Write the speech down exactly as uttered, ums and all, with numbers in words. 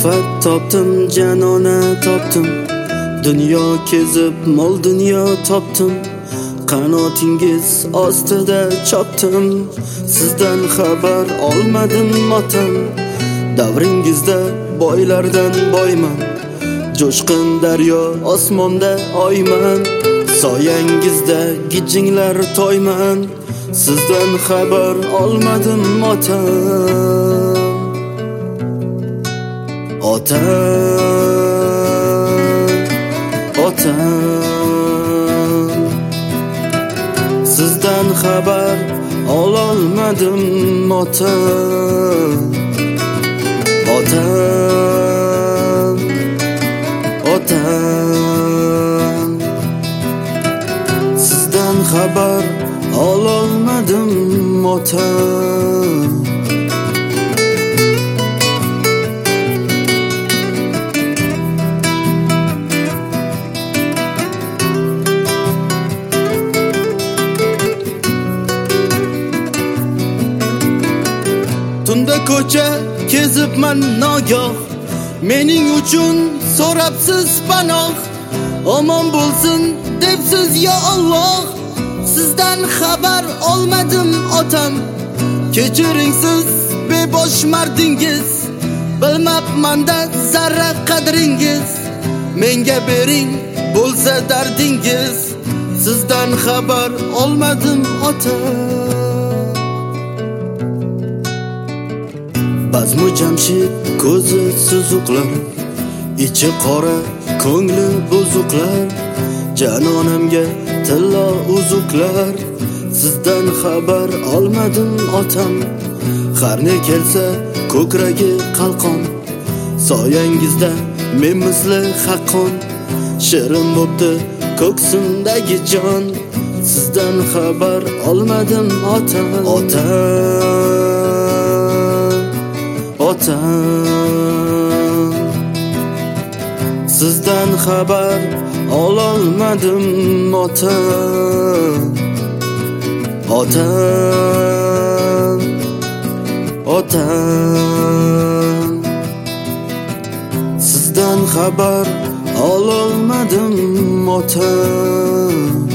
Ofat topdim, janona topdim, dunyo kezib mol dunyo topdim. Qanotingiz ostida chopdim, sizdan xabar olmadim otam. Davringizda boylardan boyman, jo'shqin daryo osmonda oyman. Soyangizda gijinglar toyman, sizdan xabar olmadim otam. Otam, otam, sizdan xabar ololmadim otam. Otam, otam, sizdan xabar ololmadim otam. Tunda ko'cha kezibman nogoh, mening uchun so'rabsiz panoh. Omon bo'lsin debsiz ya Alloh, sizdan xabar olmadim otam. Kechiring siz bebosh mardingiz, bilmabmanda zarra qadringiz. Menga bering bo'lsa dardingiz, sizdan xabar olmadim otam. Bazmu Jamshid ko'zi suzuqlar, ichi qora ko'ngli buzuqlar. Janonamga tillo uzuqlar, sizdan xabar olmadim otam. Har ne kelsa ko'kragi qalqon, soyangizda men misli haqqon. Shirin bo'pti ko'ksimdagi jon, sizdan xabar olmadim otam. Otam, otam, sizdan xabar ololmadim otam. Otam, otam, sizdan xabar ololmadim otam.